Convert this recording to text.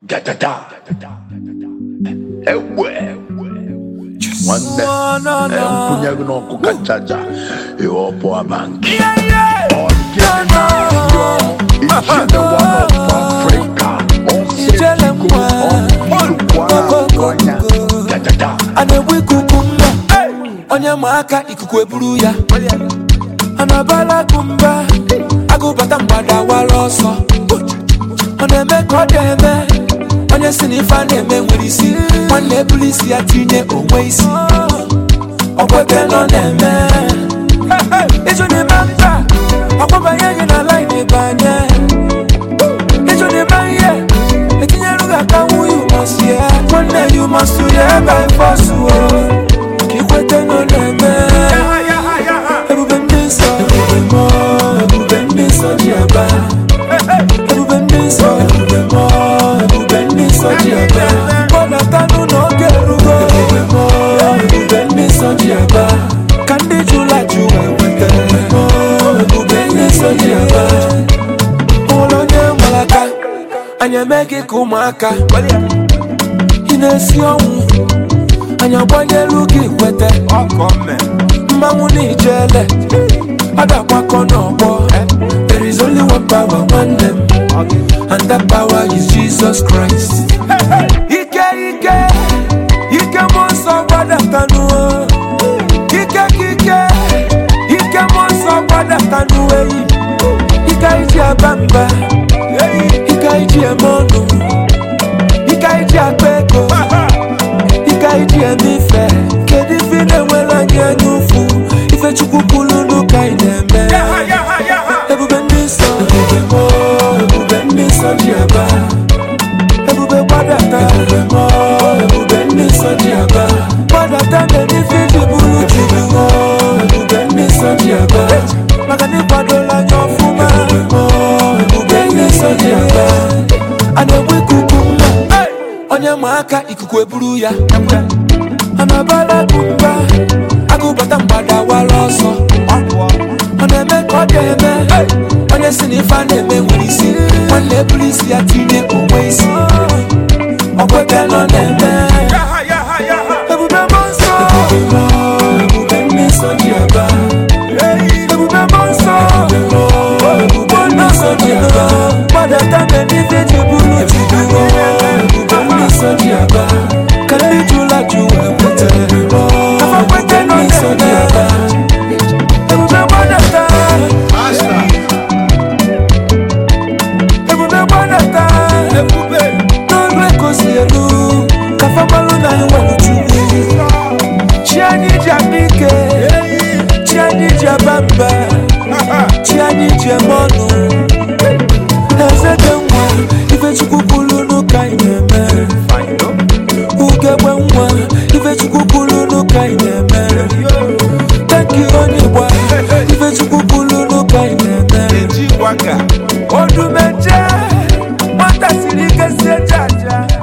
Da da da. Ewe. Wande. Punya gno kukachacha. Eopo abanki. All the one of Africa. Da da da. Anewe kukumba. Onye maka ikuku eburu ya. Anabala kumba. Agubata mbada waloso. Oneme kodeme. Onye sinifa neme nwirisi. Wane bulisi ya tinye onwe isi. Okwete no neme. Ijo ni mamba. Akwaba yenye na line banye. Ijo ni manye. Etinye luga kawu you must hear. One you must hear by force. Kikwete no neme. Ebube mbiso. Ebube mbiso diaba. Ebube mbiso. Ebube mbiso diaba. Bona tanu no gerugo. Ebube mbiso diaba. Kandi jula juwa wete. Ebube mbiso diaba. Olonye malaka. Anya meki kumaka. Inesi omu. Anya bonye luki kwete. Mmanwu ni jele. Ada kwako n'ọgbọ. There is only one power, one name, and that power is Jesus Christ. Ike monso wada kanu. Ike monso wada kanu. Ike iji abamba. Ike iji emono. Ike iji akweko. Ike iji emife. Kedi fine wela nye nyufu. Ife chukukulu nuka ineme. Ebube mbiso. Ebube mbiso diaba. Ebube wadata. Ebube mbiso diaba. Wadata meni fiji bulu chibu. Ebube mbiso diaba. Magani padola nyofuma. Ebube mbiso diaba. Anewe kukumba. Onye maka ikuku eburu ya. Anabala kumba. Agubata mbada waloso. Oneme kodeme. Onye sinifa neme nwirisi. Wane bulisi ya tinye onwe isi. Okwete no neme. Ebube monso. Ebube mbiso diaba. Ebube monso. Ebube mbiso diaba. Madata meni fiji bulu chibu. Ebube mbiso diaba. Kandi jula juwe wete. Kafa no mbiso diaba. Ebube madata. Ebube madata. Nonwe kosielu. Kafa malu na iwanu chuli. Chiani jabike. Chiani jabamba. Chiani jemonu. Ezeke mwa. Ife chukukulu nuka ineme. Ugebwe mwa. Ife chukukulu nuka ineme. Thank you onibwa. Ife chukukulu nuka ineme. Odumeje. Mata silike se jaja.